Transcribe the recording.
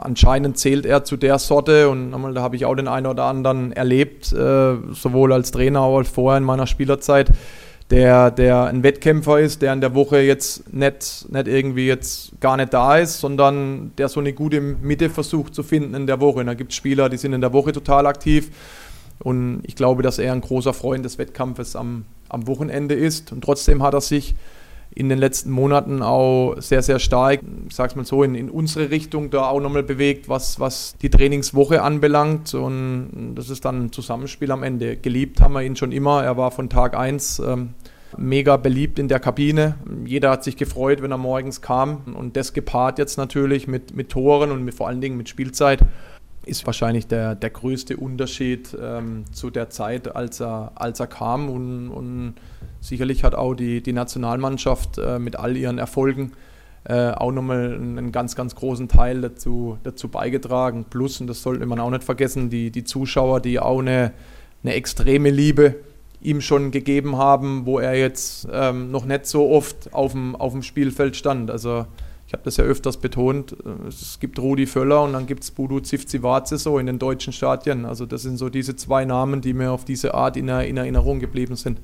anscheinend zählt er zu der Sorte und da habe ich auch den einen oder anderen erlebt, sowohl als Trainer als vorher in meiner Spielerzeit, der ein Wettkämpfer ist, der in der Woche jetzt nicht irgendwie jetzt gar nicht da ist, sondern der so eine gute Mitte versucht zu finden in der Woche. Und da gibt es Spieler, die sind in der Woche total aktiv und ich glaube, dass er ein großer Freund des Wettkampfes am Wochenende ist und trotzdem hat er sich in den letzten Monaten auch sehr, sehr stark, ich sage es mal so, in unsere Richtung da auch nochmal bewegt, was die Trainingswoche anbelangt und das ist dann ein Zusammenspiel am Ende. Geliebt haben wir ihn schon immer, er war von Tag 1 mega beliebt in der Kabine. Jeder hat sich gefreut, wenn er morgens kam und das gepaart jetzt natürlich mit Toren und vor allen Dingen mit Spielzeit ist wahrscheinlich der größte Unterschied zu der Zeit, als er kam und sicherlich hat auch die Nationalmannschaft mit all ihren Erfolgen auch nochmal einen ganz, ganz großen Teil dazu beigetragen. Plus, und das sollte man auch nicht vergessen, die Zuschauer, die auch eine extreme Liebe ihm schon gegeben haben, wo er jetzt noch nicht so oft auf dem Spielfeld stand. Also ich habe das ja öfters betont, es gibt Rudi Völler und dann gibt es Budu Zivcivace so in den deutschen Stadien. Also das sind so diese zwei Namen, die mir auf diese Art in Erinnerung geblieben sind.